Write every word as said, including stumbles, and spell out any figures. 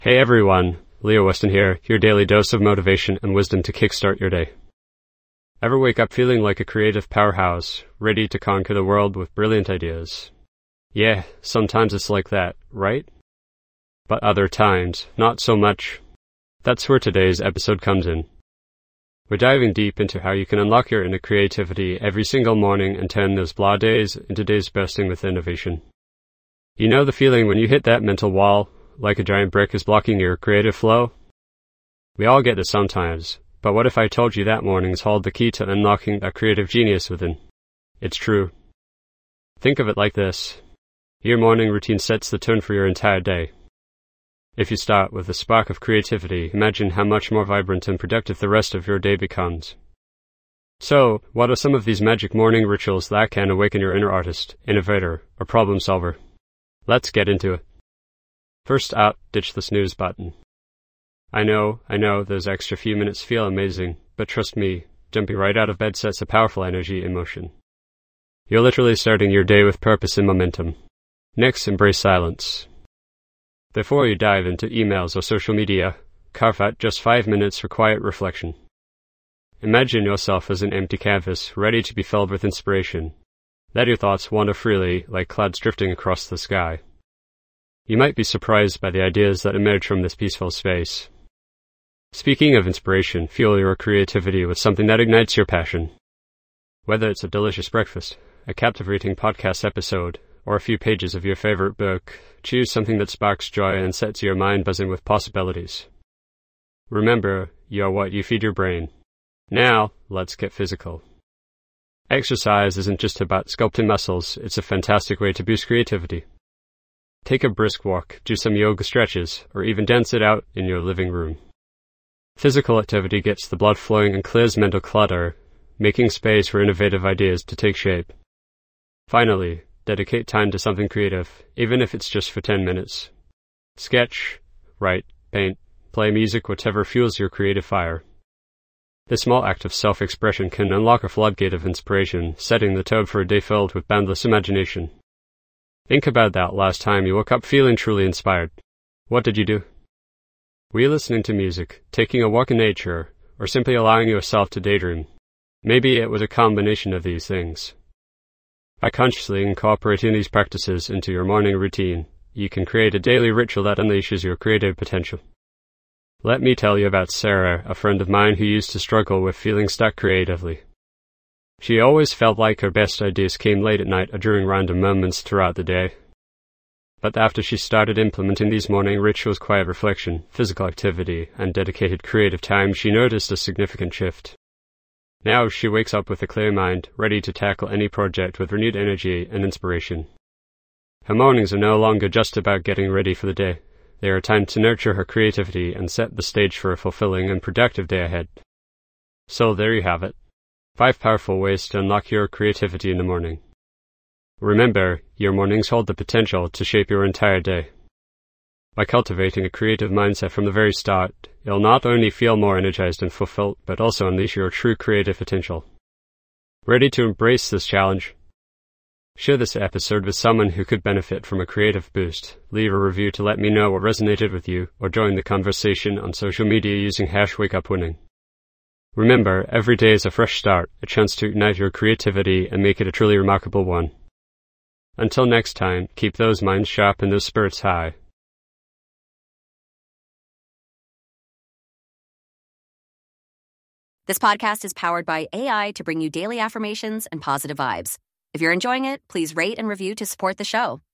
Hey everyone, Leo Weston here, your daily dose of motivation and wisdom to kickstart your day. Ever wake up feeling like a creative powerhouse, ready to conquer the world with brilliant ideas? Yeah, sometimes it's like that, right? But other times, not so much. That's where today's episode comes in. We're diving deep into how you can unlock your inner creativity every single morning and turn those blah days into days bursting with innovation. You know the feeling when you hit that mental wall, like a giant brick is blocking your creative flow? We all get this sometimes, but what if I told you that mornings hold the key to unlocking that creative genius within? It's true. Think of it like this. Your morning routine sets the tone for your entire day. If you start with a spark of creativity, imagine how much more vibrant and productive the rest of your day becomes. So, what are some of these magic morning rituals that can awaken your inner artist, innovator, or problem solver? Let's get into it. First up, ditch the snooze button. I know, I know, those extra few minutes feel amazing, but trust me, jumping right out of bed sets a powerful energy in motion. You're literally starting your day with purpose and momentum. Next, embrace silence. Before you dive into emails or social media, carve out just five minutes for quiet reflection. Imagine yourself as an empty canvas, ready to be filled with inspiration. Let your thoughts wander freely, like clouds drifting across the sky. You might be surprised by the ideas that emerge from this peaceful space. Speaking of inspiration, fuel your creativity with something that ignites your passion. Whether it's a delicious breakfast, a captivating podcast episode, or a few pages of your favorite book, choose something that sparks joy and sets your mind buzzing with possibilities. Remember, you are what you feed your brain. Now, let's get physical. Exercise isn't just about sculpting muscles, it's a fantastic way to boost creativity. Take a brisk walk, do some yoga stretches, or even dance it out in your living room. Physical activity gets the blood flowing and clears mental clutter, making space for innovative ideas to take shape. Finally, dedicate time to something creative, even if it's just for ten minutes. Sketch, write, paint, play music, whatever fuels your creative fire. This small act of self-expression can unlock a floodgate of inspiration, setting the tone for a day filled with boundless imagination. Think about that last time you woke up feeling truly inspired. What did you do? Were you listening to music, taking a walk in nature, or simply allowing yourself to daydream? Maybe it was a combination of these things. By consciously incorporating these practices into your morning routine, you can create a daily ritual that unleashes your creative potential. Let me tell you about Sarah, a friend of mine who used to struggle with feeling stuck creatively. She always felt like her best ideas came late at night or during random moments throughout the day. But after she started implementing these morning rituals, quiet reflection, physical activity, and dedicated creative time, she noticed a significant shift. Now she wakes up with a clear mind, ready to tackle any project with renewed energy and inspiration. Her mornings are no longer just about getting ready for the day. They are a time to nurture her creativity and set the stage for a fulfilling and productive day ahead. So there you have it. Five powerful ways to unlock your creativity in the morning. Remember, your mornings hold the potential to shape your entire day. By cultivating a creative mindset from the very start, you'll not only feel more energized and fulfilled, but also unleash your true creative potential. Ready to embrace this challenge? Share this episode with someone who could benefit from a creative boost. Leave a review to let me know what resonated with you, or join the conversation on social media using hash WakeUpWinning. Remember, every day is a fresh start, a chance to ignite your creativity and make it a truly remarkable one. Until next time, keep those minds sharp and those spirits high. This podcast is powered by A I to bring you daily affirmations and positive vibes. If you're enjoying it, please rate and review to support the show.